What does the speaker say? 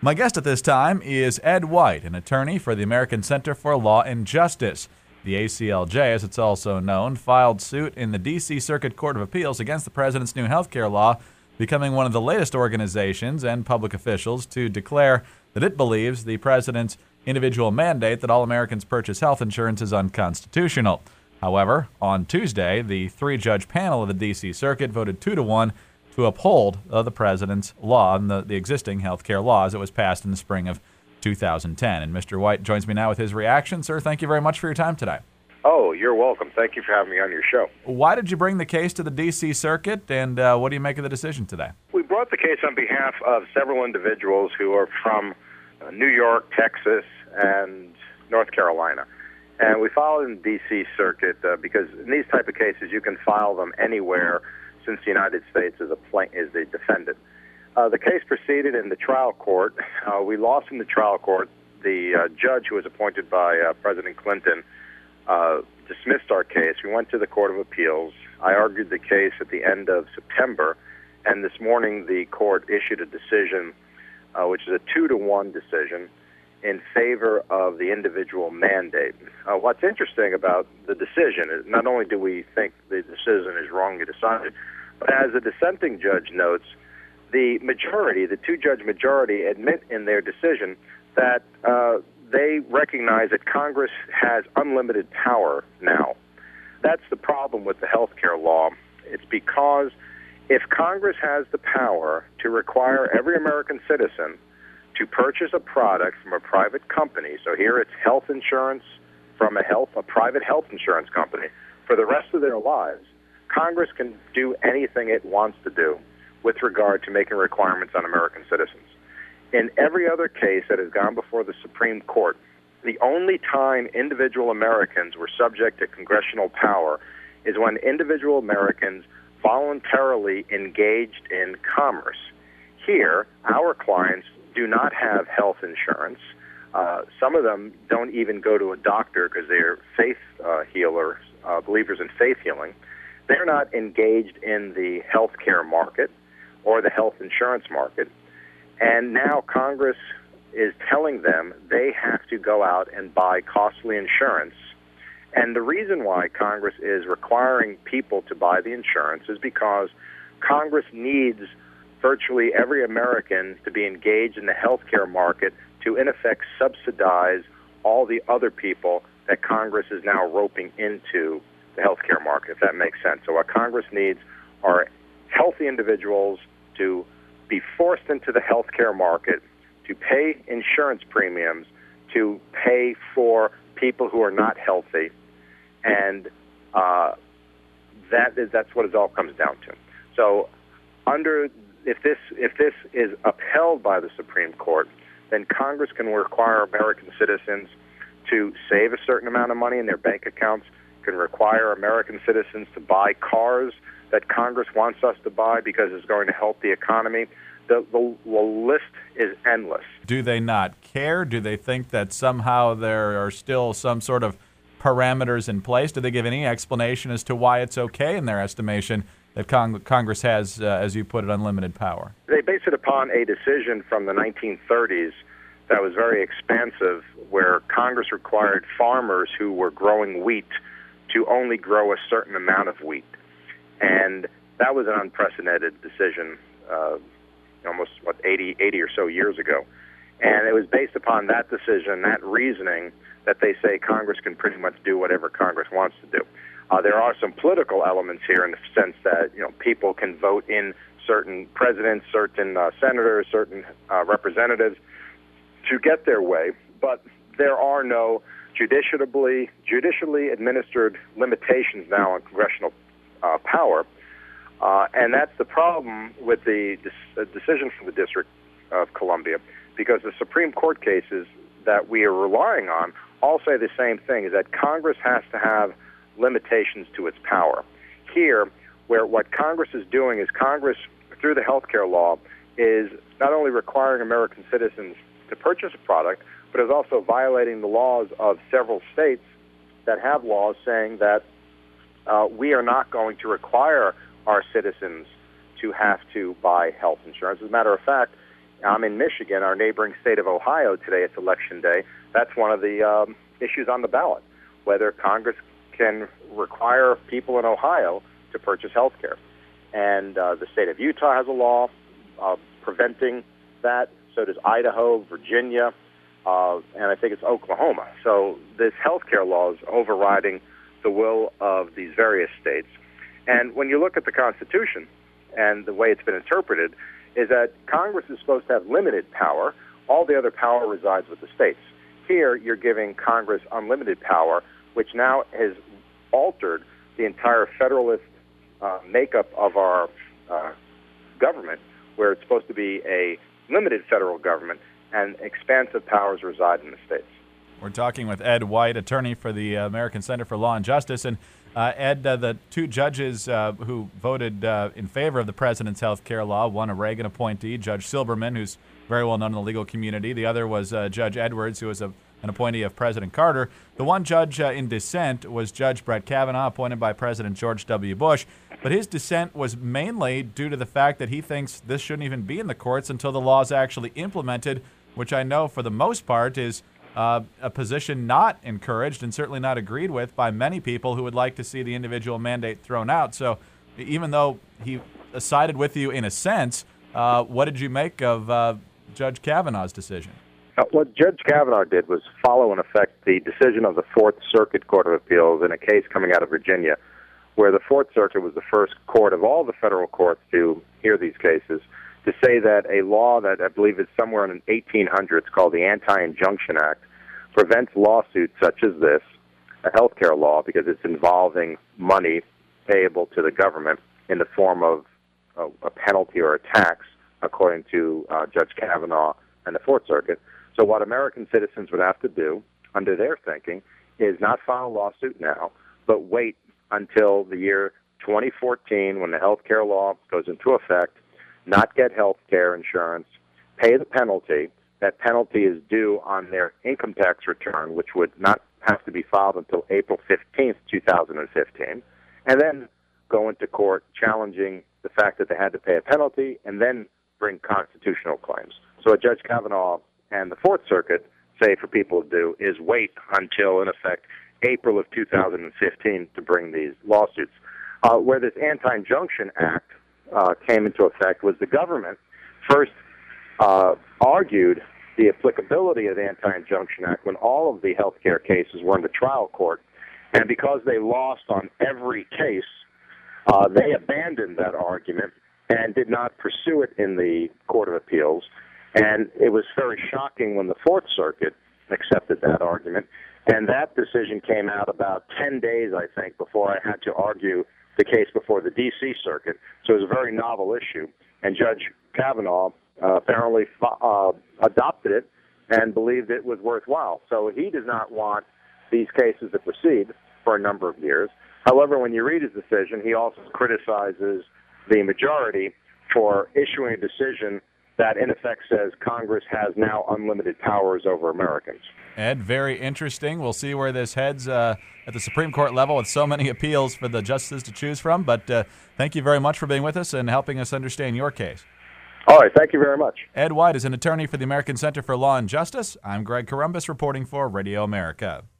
My guest at this time is Ed White, an attorney for the American Center for Law and Justice. The ACLJ, as it's also known, filed suit in the D.C. Circuit Court of Appeals against the president's new health care law, becoming one of the latest organizations and public officials to declare that it believes the president's individual mandate that all Americans purchase health insurance is unconstitutional. However, on Tuesday, the three-judge panel of the D.C. Circuit voted 2-1 to uphold the president's law and the existing health care law as it was passed in the spring of 2010. And Mr. White joins me now with his reaction. Sir, thank you very much for your time today. Oh, you're welcome. Thank you for having me on your show. Why did you bring the case to the D.C. Circuit, and what do you make of the decision today? We brought the case on behalf of several individuals who are from New York, Texas, and North Carolina. And we filed in the D.C. Circuit because in these type of cases you can file them anywhere since the United States is the defendant. The case proceeded in the trial court. We lost in the trial court. The judge who was appointed by President Clinton dismissed our case. We went to the Court of Appeals. I argued the case at the end of September, and this morning the court issued a decision, which is a 2-1 decision, in favor of the individual mandate. What's interesting about the decision is not only do we think the decision is wrongly decided, but as the dissenting judge notes, the majority, the two-judge majority, admit in their decision that they recognize that Congress has unlimited power now. That's the problem with the health care law. It's because if Congress has the power to require every American citizen to purchase a product from a private company, so here it's health insurance from a private health insurance company, for the rest of their lives, Congress can do anything it wants to do with regard to making requirements on American citizens. In every other case that has gone before the Supreme Court, the only time individual Americans were subject to congressional power is when individual Americans voluntarily engaged in commerce. Here, our clients do not have health insurance. Some of them don't even go to a doctor because they're faith healers, believers in faith healing. They're not engaged in the health care market or the health insurance market. And now Congress is telling them they have to go out and buy costly insurance. And the reason why Congress is requiring people to buy the insurance is because Congress needs virtually every American to be engaged in the health care market to, in effect, subsidize all the other people that Congress is now roping into the health care market, if that makes sense. So what Congress needs are healthy individuals to be forced into the health care market, to pay insurance premiums, to pay for people who are not healthy, and that's what it all comes down to. So if this is upheld by the Supreme Court, then Congress can require American citizens to save a certain amount of money in their bank accounts, can require American citizens to buy cars that Congress wants us to buy because it's going to help the economy. The list is endless. Do they not care? Do they think that somehow there are still some sort of parameters in place? Do they give any explanation as to why it's okay in their estimation that Congress has, as you put it, unlimited power? They base it upon a decision from the 1930s that was very expansive, where Congress required farmers who were growing wheat to only grow a certain amount of wheat. And that was an unprecedented decision almost, 80 or so years ago. And it was based upon that decision, that reasoning, that they say Congress can pretty much do whatever Congress wants to do. There are some political elements here in the sense that people can vote in certain presidents, certain senators, certain representatives to get their way, but there are no judicially administered limitations now on congressional power, and that's the problem with the decision from the District of Columbia, because the Supreme Court cases that we are relying on all say the same thing, is that Congress has to have limitations to its power. Here, where what Congress is doing is Congress, through the health care law, is not only requiring American citizens to purchase a product, but is also violating the laws of several states that have laws saying that we are not going to require our citizens to have to buy health insurance. As a matter of fact, I'm in Michigan, our neighboring state of Ohio today. It's election day. That's one of the issues on the ballot, whether Congress can require people in Ohio to purchase health care. And the state of Utah has a law preventing that. So does Idaho, Virginia, and I think it's Oklahoma. So this health care law is overriding the will of these various states. And when you look at the Constitution and the way it's been interpreted, is that Congress is supposed to have limited power. All the other power resides with the states. Here, you're giving Congress unlimited power, which now has altered the entire federalist makeup of our government, where it's supposed to be a limited federal government and expansive powers reside in the states. We're talking with Ed White, attorney for the American Center for Law and Justice. And Ed, the two judges who voted in favor of the president's health care law, one a Reagan appointee, Judge Silberman, who's very well known in the legal community. The other was Judge Edwards, who was an appointee of President Carter. The one judge in dissent was Judge Brett Kavanaugh, appointed by President George W. Bush. But his dissent was mainly due to the fact that he thinks this shouldn't even be in the courts until the law is actually implemented, which I know for the most part is a position not encouraged and certainly not agreed with by many people who would like to see the individual mandate thrown out. So even though he sided with you in a sense, what did you make of Judge Kavanaugh's decision? What Judge Kavanaugh did was follow in effect the decision of the Fourth Circuit Court of Appeals in a case coming out of Virginia, where the Fourth Circuit was the first court of all the federal courts to hear these cases, to say that a law that I believe is somewhere in the 1800s called the Anti-Injunction Act prevents lawsuits such as this, a health care law, because it's involving money payable to the government in the form of a penalty or a tax, according to Judge Kavanaugh and the Fourth Circuit. So what American citizens would have to do, under their thinking, is not file a lawsuit now, but wait until the year 2014 when the health care law goes into effect, not get health care insurance, pay the penalty. That penalty is due on their income tax return, which would not have to be filed until April 15th, 2015, and then go into court challenging the fact that they had to pay a penalty and then bring constitutional claims. So what Judge Kavanaugh and the Fourth Circuit say for people to do is wait until, in effect, April of 2015 to bring these lawsuits. Where this Anti-Injunction Act came into effect was the government first argued the applicability of the Anti-Injunction Act when all of the health care cases were in the trial court. And because they lost on every case, they abandoned that argument and did not pursue it in the Court of Appeals. And it was very shocking when the Fourth Circuit accepted that argument. And that decision came out about 10 days, I think, before I had to argue the case before the D.C. Circuit. So it was a very novel issue. And Judge Kavanaugh apparently adopted it and believed it was worthwhile. So he does not want these cases to proceed for a number of years. However, when you read his decision, he also criticizes the majority for issuing a decision that, in effect, says Congress has now unlimited powers over Americans. Ed, very interesting. We'll see where this heads at the Supreme Court level with so many appeals for the justices to choose from. But thank you very much for being with us and helping us understand your case. All right, thank you very much. Ed White is an attorney for the American Center for Law and Justice. I'm Greg Corombos reporting for Radio America.